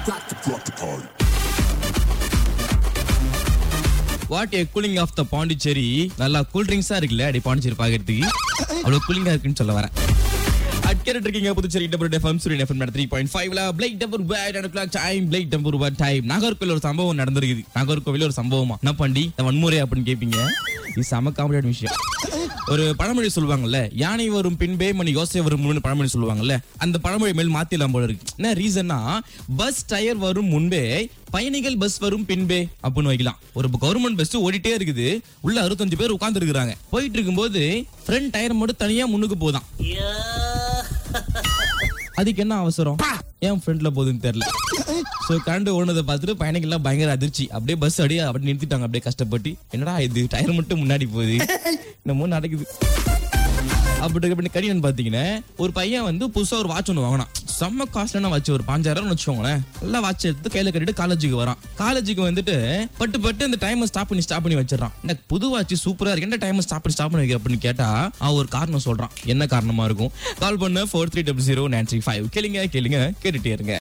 What a cooling of the Pondicherry. நல்லா cool ட்ரிங்க்ஸா இருக்குல்ல அடி பாண்டிச்சேரி பாக்கிறதுக்கு. அவ்வளவு கூலிங்கா இருக்குன்னு சொல்ல வரேன். அட்கேட் இருக்கீங்க புதுச்சேரி FM சூரியன் FM 3.5ல black tumbler bat and clock time black tumbler bat time. Nagercoil ஒரு சம்பவம் நடந்திருக்குது. நாகர்கோவில் ஒரு சம்பவமா என்ன பண்ணி வன்முறை அப்படின்னு கேட்பீங்க. இது செம காமெடியான விஷயம். ஒரு பழமொழி சொல்லுவாங்கல்ல, யானை வரும் பின்பே மணி யோசை வரும் முன்னு பழமொழி சொல்லுவாங்கல்ல, அந்த பழமொழி மேல் மாத்திடலாம் போல இருக்கு. என்ன ரீசன்னா, பஸ் டயர் வரும் முன்பே பயணிகள் பஸ் வரும் பின்பே அப்படின்னு வைக்கலாம். ஒரு கவர்மெண்ட் பஸ் ஓடிட்டே இருக்குது, உள்ள 65 பேர் உட்கார்ந்து இருக்காங்க. போயிட்டு இருக்கும்போது ஃப்ரண்ட் டயர் மட்டும் தனியா முன்னுக்கு போதான். அதுக்கு என்ன அவசரம், ஏன் ஃப்ரண்ட்ல போகுதுன்னு தெரியல. சோ கரண்ட் ஓடுனதை பார்த்துட்டு பயணிகள்லாம் பயங்கர அதிர்ச்சி. அப்படியே பஸ் அப்படி நிறுத்திட்டாங்க. அப்படியே கஷ்டப்பட்டு, என்னடா இது டயர் மட்டும் முன்னாடி போகுது, என்னமோ நடக்குது அப்படி கடினு பாத்தீங்கன்னா, ஒரு பையன் வந்து புதுசா ஒரு வாட்ச் ஒன்று வாங்கினான். செம்ம காஸ்ட்லியான வாட்ச், ஒரு 5000 வச்சுக்கோங்களேன். நல்லா வாட்ச் எடுத்து கையில கட்டிட்டு காலேஜுக்கு வரான். காலேஜுக்கு வந்துட்டு பட்டு இந்த டைம் ஸ்டாப் பண்ணி வச்சிடறான். எனக்கு புது வாட்ச் சூப்பரா இருக்கு, என்ன டைம் ஸ்டாப் பண்ணி வைக்க அப்படின்னு கேட்டா அவன் ஒரு காரணம் சொல்றான். என்ன காரணமா இருக்கும்? கால் பண்ண 4300 935. கேளுங்க கேட்டுட்டே இருங்க.